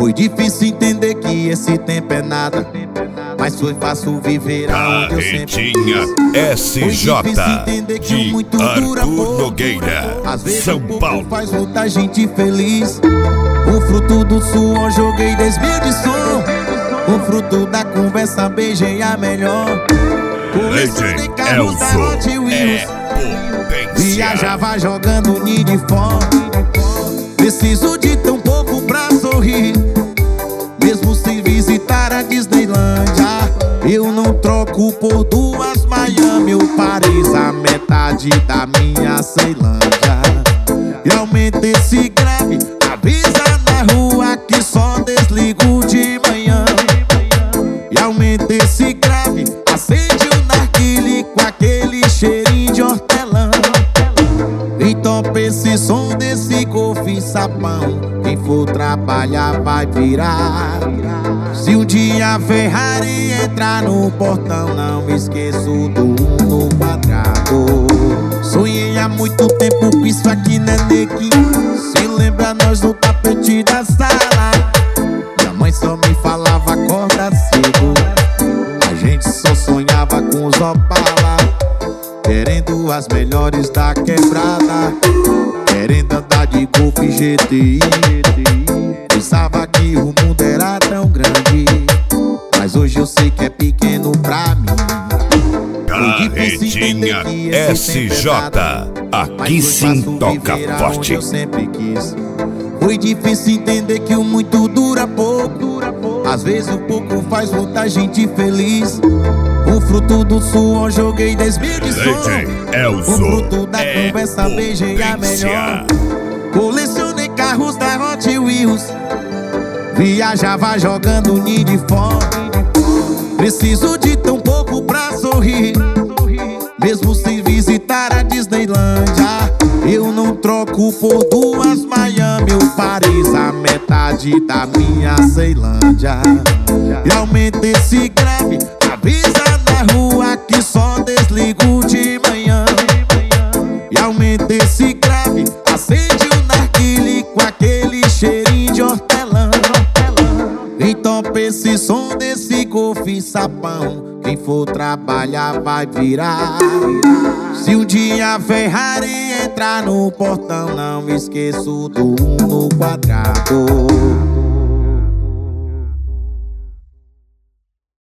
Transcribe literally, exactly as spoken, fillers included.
Foi difícil entender que esse tempo é nada, mas foi fácil viver aonde eu sempre quis. S J de Arthur Nogueira, Às vezes São um pouco Paulo. faz muita gente feliz. O fruto do suor joguei dez mil de som. O fruto da conversa beijei a melhor. Colecionei carros da Hot Wheels. Viajava jogando Need for. Preciso de tão pouco pra sorrir, mesmo sem visitar a Disneylândia. Eu não troco por duas Miami ou Paris, a metade da minha Ceilândia. E aumenta esse grave, avisa na rua que só desligo de manhã. E aumenta esse grave, acende o narguile com aquele cheirinho de hortelã. Então esse som desse golfe sapão, quem for trabalhar vai virar. Se um dia a Ferrari entrar no portão, não me esqueço do um no quadrado. Sonhei há muito tempo com isso aqui, né, neguinho? Se lembra nós no tapete da sala, minha mãe só me falava acorda cedo. A gente só sonhava com os Opala, querendo as melhores da quebrada, querendo andar de Golf G T I. Pensava que o mundo era tão grande, mas hoje eu sei que é pequeno pra mim. Carretinha S J, aqui sim toca forte. Eu sempre quis. Foi difícil entender que o muito dura pouco. Às vezes o pouco faz muita gente feliz. O fruto do suor joguei dez mil de som. O fruto da é conversa beijei a melhor. Colecionei carros da Hot Wheels. Viajava jogando Need for. Preciso de tão pouco pra sorrir, mesmo sem visitar a Disneylândia. Eu não troco por duas Miami ou Paris, a metade da minha Ceilândia. E aumenta esse grave, avisa na rua que só desligo de manhã. E aumenta esse grave, acende o narguile com aquele cheirinho de hortelã. Então esse som desse golfe sapão, quem for trabalhar vai virar. Se um dia a Ferrari entrar no portão, não me esqueço do um no quadrado.